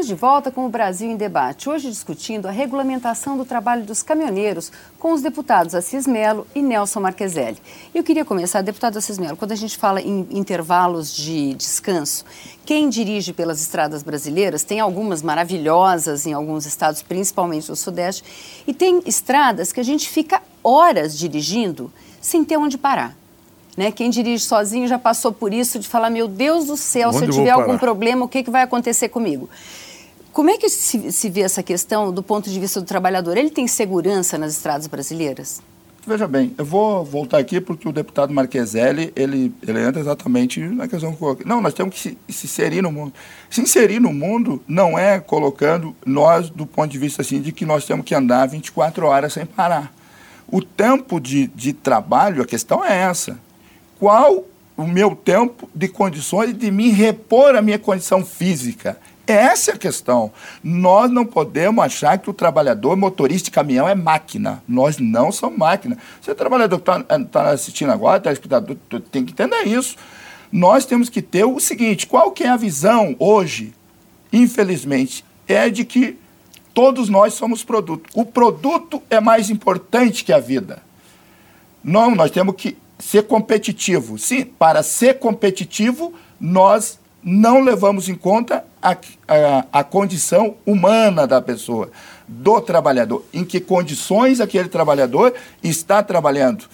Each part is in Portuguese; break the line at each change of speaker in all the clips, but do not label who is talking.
Estamos de volta com o Brasil em Debate, hoje discutindo a regulamentação do trabalho dos caminhoneiros com os deputados Assis Mello e Nelson Marcheselli. Eu queria começar, deputado Assis Mello, quando a gente fala em intervalos de descanso, quem dirige pelas estradas brasileiras, tem algumas maravilhosas em alguns estados, principalmente no Sudeste, e tem estradas que a gente fica horas dirigindo sem ter onde parar. Né? Quem dirige sozinho já passou por isso de falar, meu Deus do céu, se eu tiver algum problema, o que vai acontecer comigo? Como é que se vê essa questão do ponto de vista do trabalhador? Ele tem segurança nas estradas brasileiras?
Veja bem, eu vou voltar aqui porque o deputado Marcheselli, ele entra exatamente na questão que eu coloquei. Não, nós temos que se inserir no mundo. Se inserir no mundo não é colocando nós do ponto de vista assim, de que nós temos que andar 24 horas sem parar. O tempo de trabalho, a questão é essa. Qual o meu tempo de condições de me repor a minha condição física? Essa é a questão. Nós não podemos achar que o trabalhador motorista de caminhão é máquina. Nós não somos máquina. Você trabalhador que está assistindo agora, está escutando, tem que entender isso. Nós temos que ter o seguinte, qual que é a visão hoje, infelizmente, é de que todos nós somos produto. O produto é mais importante que a vida. Não, nós temos que ser competitivo. Sim, para ser competitivo, nós não levamos em conta a condição humana da pessoa, do trabalhador. Em que condições aquele trabalhador está trabalhando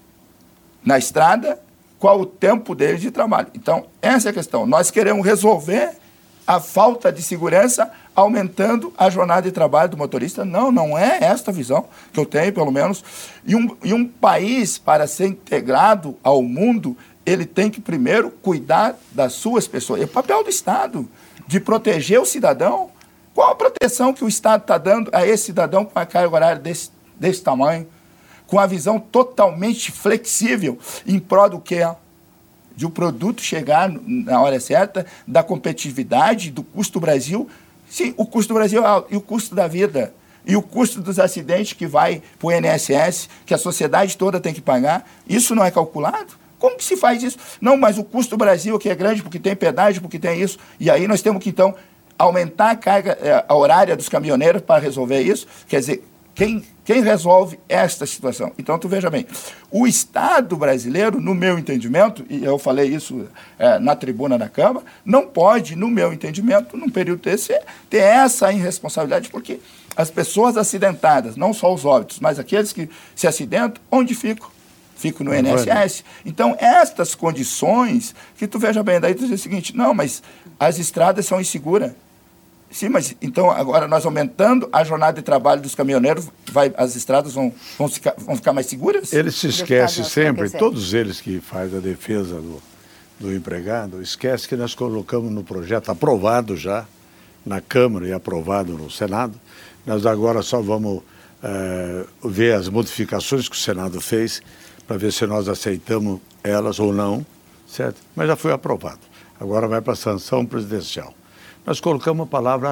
na estrada, qual o tempo dele de trabalho. Então, essa é a questão. Nós queremos resolver a falta de segurança aumentando a jornada de trabalho do motorista. Não é esta a visão que eu tenho, pelo menos. E um país, para ser integrado ao mundo, ele tem que primeiro cuidar das suas pessoas. É o papel do Estado, de proteger o cidadão. Qual a proteção que o Estado está dando a esse cidadão com a carga horária desse tamanho? Com a visão totalmente flexível em prol do quê? De o produto chegar na hora certa, da competitividade, do custo do Brasil. Sim, o custo do Brasil é alto, e o custo da vida, e o custo dos acidentes que vai para o INSS, que a sociedade toda tem que pagar, isso não é calculado? Como que se faz isso? Não, mas o custo do Brasil aqui é grande porque tem pedágio, porque tem isso, e aí nós temos que, então, aumentar a carga horária dos caminhoneiros para resolver isso. Quer dizer, quem resolve esta situação? Então, tu veja bem, o Estado brasileiro, no meu entendimento, e eu falei isso na tribuna da Câmara, não pode, no meu entendimento, num período desse, ter essa irresponsabilidade, porque as pessoas acidentadas, não só os óbitos, mas aqueles que se acidentam, onde ficam? Ficam no INSS. Então, estas condições, que tu veja bem, daí tu diz o seguinte, não, mas as estradas são inseguras. Sim, mas então agora nós aumentando a jornada de trabalho dos caminhoneiros, as estradas vão ficar mais seguras?
Eles se esquecem sempre, todos eles que fazem a defesa do empregado, esquecem que nós colocamos no projeto, aprovado já na Câmara e aprovado no Senado, nós agora só vamos ver as modificações que o Senado fez para ver se nós aceitamos elas ou não, certo? Mas já foi aprovado. Agora vai para a sanção presidencial. Nós colocamos a palavra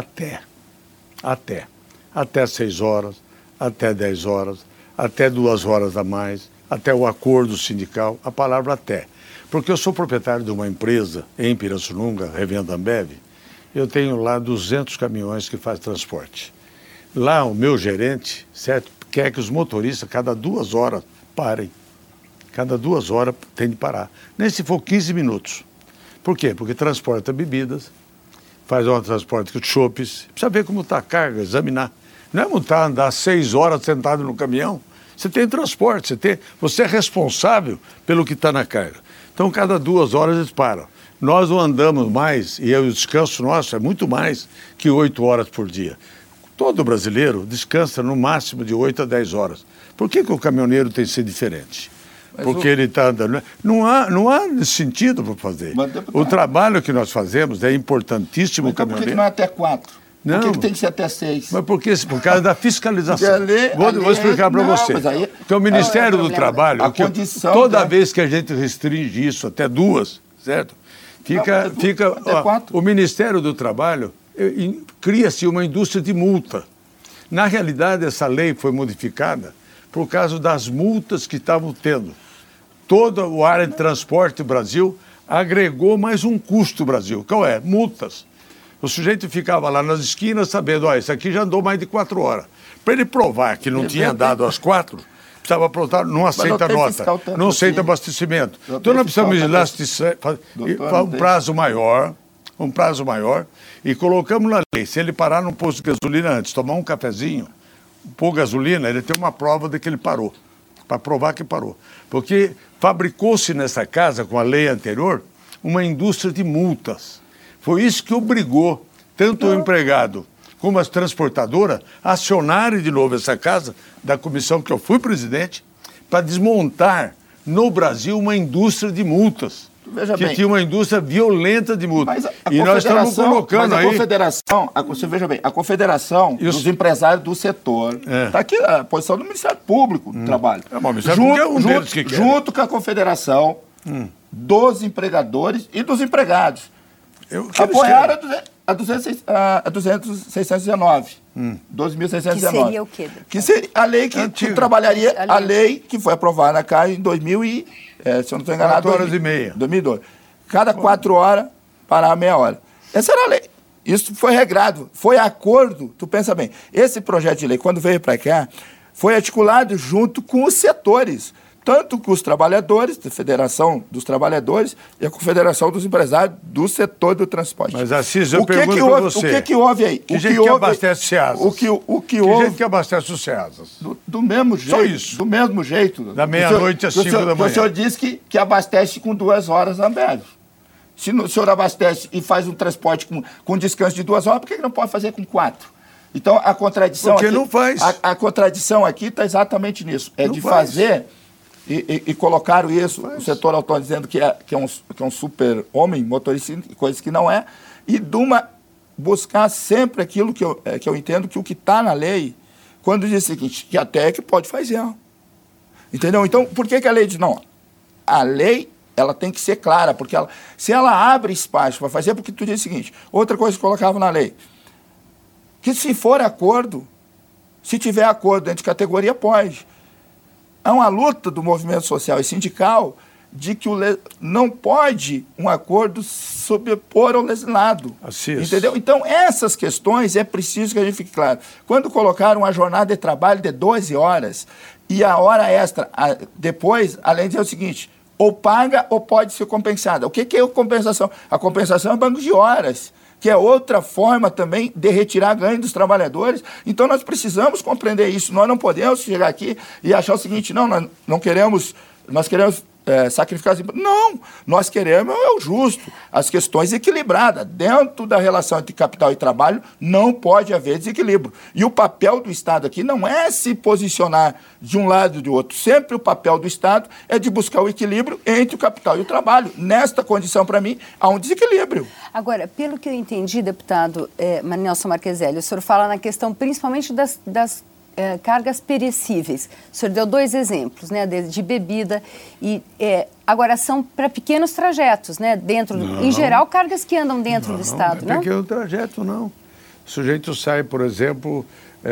até 6 horas, até 10 horas, até 2 horas a mais, até o acordo sindical, a palavra até. Porque eu sou proprietário de uma empresa em Pirassununga, Revenda Ambev, eu tenho lá 200 caminhões que fazem transporte. Lá o meu gerente, certo, quer que os motoristas, cada 2 horas, parem. Cada 2 horas tem de parar. Nem se for 15 minutos. Por quê? Porque transporta bebidas, faz um transporte com chopes, precisa ver como está a carga, examinar. Não é montar, andar 6 horas sentado no caminhão. Você tem transporte, você é responsável pelo que está na carga. Então, cada 2 horas eles param. Nós não andamos mais, e o descanso nosso é muito mais que 8 horas por dia. Todo brasileiro descansa no máximo de 8 a 10 horas. Por que o caminhoneiro tem que ser diferente? Porque ele está andando. Não há sentido para fazer. O trabalho que nós fazemos é importantíssimo.
Então, por que não é até 4?
Não.
Por que tem que ser até 6?
Mas por causa da fiscalização. Vou explicar para você. Porque o Ministério do Trabalho, toda vez que a gente restringe isso até 2, certo? O Ministério do Trabalho cria-se uma indústria de multa. Na realidade, essa lei foi modificada por causa das multas que estavam tendo. Toda a área de transporte do Brasil agregou mais um custo do Brasil. Qual é? Multas. O sujeito ficava lá nas esquinas sabendo, isso aqui já andou mais de 4 horas. Para ele provar que não tinha andado às 4, precisava aprontar, não aceita nota, não aceita abastecimento. Então nós precisamos elasticar, um prazo maior, e colocamos na lei, se ele parar num posto de gasolina antes, tomar um cafezinho, pôr gasolina, ele tem uma prova de que ele parou, para provar que parou. Porque fabricou-se nessa casa, com a lei anterior, uma indústria de multas. Foi isso que obrigou tanto o empregado como as transportadoras a acionarem de novo essa casa, da comissão que eu fui presidente, para desmontar no Brasil uma indústria de multas.
Veja
que
bem,
tinha uma indústria violenta de multas.
E nós estamos
colocando aí...
Você veja bem, a confederação dos empresários do setor, está aqui a posição do Ministério Público do Trabalho. Junto com a confederação dos empregadores e dos empregados. Apoiaram a 619. 12.619.
Que seria o quê?
Que seria a lei que trabalharia, a lei que foi aprovada na CAI em 2000 e, se eu não estou enganado,
4 horas e meia.
2002. Cada 4 horas, parar meia hora. Essa era a lei. Isso foi regrado, foi acordo. Tu pensa bem, esse projeto de lei, quando veio para cá, foi articulado junto com os setores, tanto com os trabalhadores, a Federação dos Trabalhadores e a Confederação dos Empresários do setor do transporte.
Mas, Assis, eu pergunto para você.
O que houve aí?
Que gente que abastece o Ceasas?
Que
gente que abastece o Ceasas?
Do mesmo jeito.
Só isso.
Do mesmo jeito.
Da meia-noite às 5 da manhã.
O senhor disse que abastece com 2 horas a Ambev. Se o senhor abastece e faz um transporte com descanso de 2 horas, por que não pode fazer com 4? Então, a contradição
Porque
aqui...
não faz.
A contradição aqui está exatamente nisso. É
não
de
faz.
fazer... E colocaram isso, o setor autônomo dizendo que é um super-homem, motorista, coisas que não é, e buscar sempre aquilo que eu entendo que o que está na lei, quando diz o seguinte, que a TEC pode fazer. Entendeu? Então, por que a lei diz não? A lei, ela tem que ser clara, porque se ela abre espaço para fazer, porque tu diz o seguinte, outra coisa que colocava na lei, que se for acordo, se tiver acordo entre categoria, pode. Há uma luta do movimento social e sindical de que não pode um acordo sobrepor ao legislado. Entendeu? Então, essas questões é preciso que a gente fique claro. Quando colocaram uma jornada de trabalho de 12 horas e a hora extra depois, além de dizer o seguinte, ou paga ou pode ser compensada. O que é a compensação? A compensação é banco de horas, que é outra forma também de retirar ganho dos trabalhadores. Então, nós precisamos compreender isso. Nós não podemos chegar aqui e achar o seguinte, nós queremos sacrificar as empresas. Não, nós queremos o justo, as questões equilibradas. Dentro da relação entre capital e trabalho, não pode haver desequilíbrio. E o papel do Estado aqui não é se posicionar de um lado ou do outro. Sempre o papel do Estado é de buscar o equilíbrio entre o capital e o trabalho. Nesta condição, para mim, há um desequilíbrio.
Agora, pelo que eu entendi, deputado Nelson Marcheselli, o senhor fala na questão principalmente das cargas perecíveis. O senhor deu 2 exemplos, né, de bebida e agora são para pequenos trajetos, né, em geral, cargas que andam dentro do Estado, não?
Pequeno trajeto, não. O sujeito sai, por exemplo,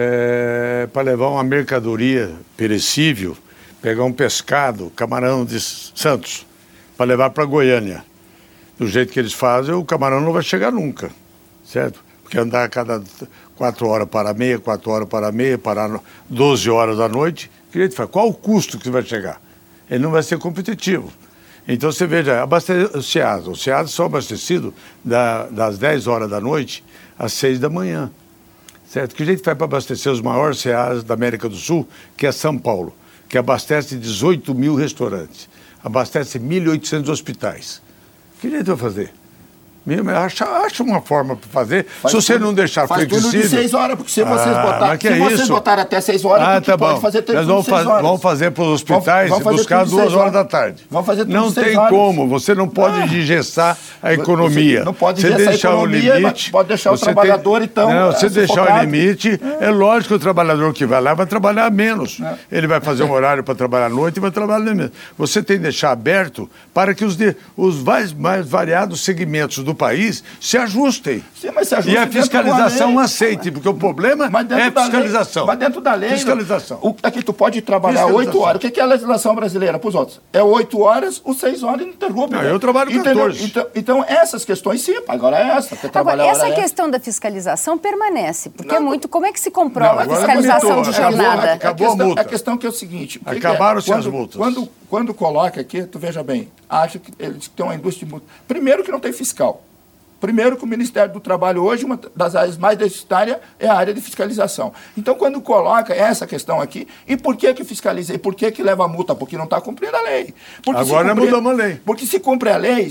para levar uma mercadoria perecível, pegar um pescado, camarão de Santos, para levar para Goiânia. Do jeito que eles fazem, o camarão não vai chegar nunca, certo? Porque andar a cada 4 horas para meia, 4 horas para meia, parar 12 horas da noite, que jeito faz? Qual o custo que vai chegar? Ele não vai ser competitivo. Então, você veja, o Ceasa só abastecido das 10 horas da noite às 6 da manhã. Certo? Que jeito faz para abastecer os maiores Ceasas da América do Sul, que é São Paulo, que abastece 18 mil restaurantes, abastece 1.800 hospitais. Que jeito vai fazer? Acha uma forma para fazer. Se você não deixar flexível...
Faz tudo de 6 horas, porque se vocês botarem até 6 horas,
tá
pode fazer tudo de 6 horas.
Vamos fazer para os hospitais e buscar 2 horas da tarde.
Vamos fazer tudo
não
de 6
tem
horas.
Como, você não pode engessar a economia.
Você não pode engessar a economia, mas pode deixar o trabalhador, então...
Não, você deixar o limite, é lógico que o trabalhador que vai lá vai trabalhar menos. Ele vai fazer um horário para trabalhar à noite e vai trabalhar menos. Você tem que deixar aberto para que os mais variados segmentos do do país se ajustem.
Sim, mas se ajuste
e a fiscalização
lei,
aceite, porque o problema é fiscalização.
Mas dentro da lei...
Fiscalização.
Aqui tu pode trabalhar 8 horas. O que é a legislação brasileira para os outros? É 8 horas ou 6 horas ininterruptas.
Eu trabalho 14.
Então, essas questões, sim, agora é essa.
Agora, essa questão da fiscalização permanece, porque é muito... Como é que se comprova a fiscalização de jornada?
Acabou a multa.
A questão que é o seguinte...
Acabaram-se as multas.
Quando coloca aqui, tu veja bem, acha que eles têm uma indústria de multa. Primeiro que não tem fiscal. Primeiro que o Ministério do Trabalho hoje, uma das áreas mais deficitárias é a área de fiscalização. Então, quando coloca essa questão aqui, e por que fiscaliza? E por que leva a multa? Porque não está cumprindo a lei.
Agora mudamos a lei.
Porque se cumpre a lei,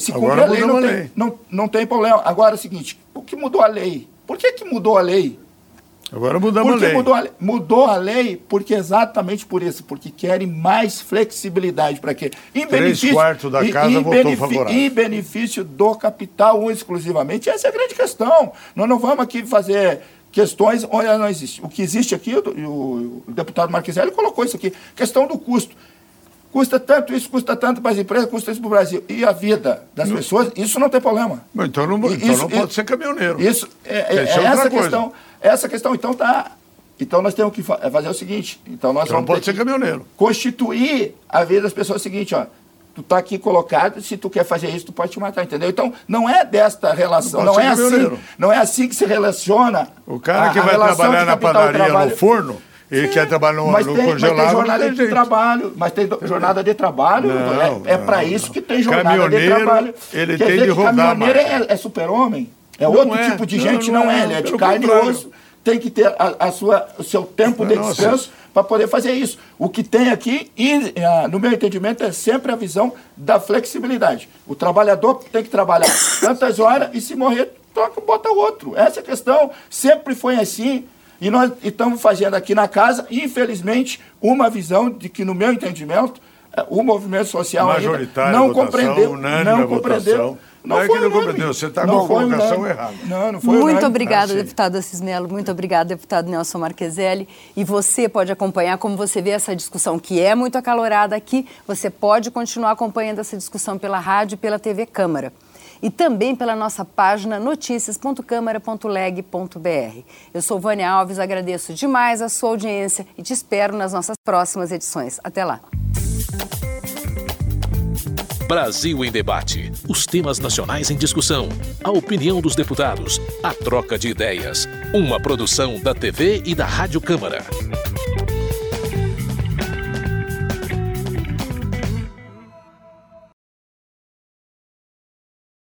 não tem problema. Agora é o seguinte, o que mudou a lei? Por que mudou a lei?
Agora mudamos a lei.
Mudou a lei porque exatamente por isso, porque querem mais flexibilidade. Para quê?
3/4 da casa votou favorável.
Em benefício do capital exclusivamente. Essa é a grande questão. Nós não vamos aqui fazer questões onde ela não existe. O que existe aqui, o deputado Marqueselli colocou isso aqui, questão do custo. Custa tanto isso, custa tanto para as empresas, custa isso para o Brasil. E a vida das pessoas, isso não tem problema.
Então não pode ser caminhoneiro.
Isso essa questão. Essa questão, então, tá. Então nós temos que fazer o seguinte. Então nós vamos
não pode ser caminhoneiro.
Constituir a vida das pessoas o seguinte, ó. Tu está aqui colocado, se tu quer fazer isso, tu pode te matar, entendeu? Então, não é desta relação, não é assim que se relaciona.
O cara que vai trabalhar na padaria, no forno, ele quer trabalhar no congelado.
Mas tem jornada de trabalho. Mas tem jornada de trabalho. É para isso que tem jornada de trabalho.
Ele tem de rodar.
Caminhoneiro é super-homem. É outro tipo de gente, não é. Ele é de carne e osso. Tem que ter o seu tempo de descanso para poder fazer isso. O que tem aqui, no meu entendimento, é sempre a visão da flexibilidade. O trabalhador tem que trabalhar tantas horas e se morrer, troca, bota outro. Essa é a questão. Sempre foi assim. E nós estamos fazendo aqui na casa, infelizmente, uma visão de que, no meu entendimento, o movimento social ainda não compreendeu.
Não é que não compreendeu, você está com a colocação errada.
Não foi
muito obrigada, deputado Assis Mello. Muito obrigada, deputado Nelson Marqueselli. E você pode acompanhar, como você vê essa discussão, que é muito acalorada aqui, você pode continuar acompanhando essa discussão pela rádio e pela TV Câmara. E também pela nossa página noticias.câmara.leg.br. Eu sou Vânia Alves, agradeço demais a sua audiência e te espero nas nossas próximas edições. Até lá.
Brasil em Debate. Os temas nacionais em discussão. A opinião dos deputados. A troca de ideias. Uma produção da TV e da Rádio Câmara.